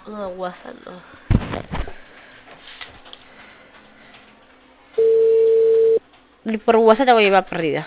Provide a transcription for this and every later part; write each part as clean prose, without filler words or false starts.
No, WhatsApp no. Ni por WhatsApp te voy a llevar perdida.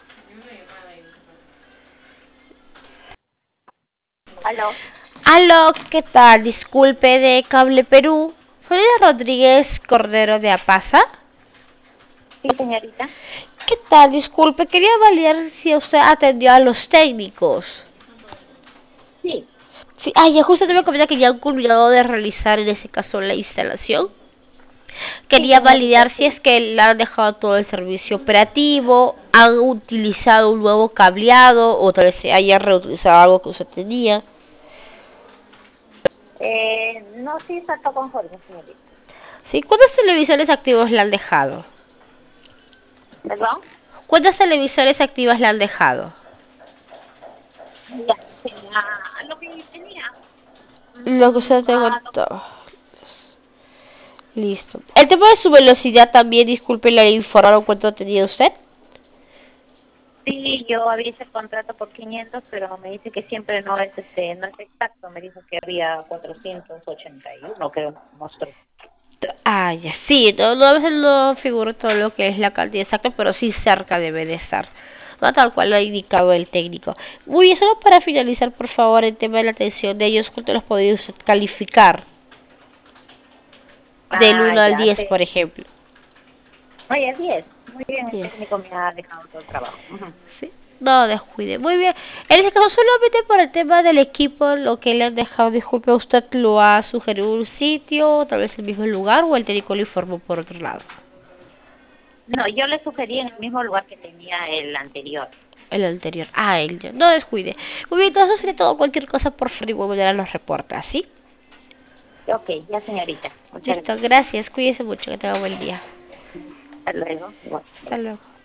Aló, Aló, ¿qué tal? Disculpe de Cable Perú. Florida Rodríguez Cordero de Apaza. sí, señorita. ¿Qué tal? Disculpe, quería validar si usted atendió a los técnicos. Sí, Sí, ya justo te me comenta que ya han culminado de realizar en ese caso la instalación. sí, Quería señorita, validar si sí. es que le han dejado todo el servicio operativo, han utilizado un nuevo cableado o tal vez se haya reutilizado algo que usted tenía. No, sí, está todo conforme, señorita. ¿Sí? ¿Cuántos televisores activos le han dejado? ¿Perdón? ¿Cuántas televisores activas le han dejado? Ya, lo que tenía. Lo que usted te Ah, contó. Listo. El tema de su velocidad también, disculpe, le informaron cuánto tenía usted. sí, yo había hecho el contrato por 500, pero me dice que siempre no es exacto. Me dijo que había 481, creo, mostró. Ya, sí, no, a veces no figura todo lo que es la cantidad exacta, pero sí cerca debe de estar. No tal cual lo ha indicado el técnico. Muy bien, solo para finalizar, por favor, el tema de la atención de ellos, ¿cuánto los podría usted calificar? Del Ah, 1 al ya, 10, sí. por ejemplo. Oye, 10. Muy bien, el 10. técnico me ha dejado todo el trabajo. Ujú. Sí. No descuide. Muy bien. En este caso, solamente por el tema del equipo, lo que le han dejado, disculpe, ¿usted lo ha sugerido un sitio, tal vez el mismo lugar, o el técnico lo informó por otro lado? No, yo le sugerí en el mismo lugar que tenía el anterior. El anterior. El ya. No descuide. Muy bien, entonces sería todo. Cualquier cosa, por favor, ya nos reporta, ¿sí? Ok, ya, señorita. Muchas Listo, gracias. gracias. Cuídese mucho. Que tenga buen día. Hasta luego. Igual. Hasta luego.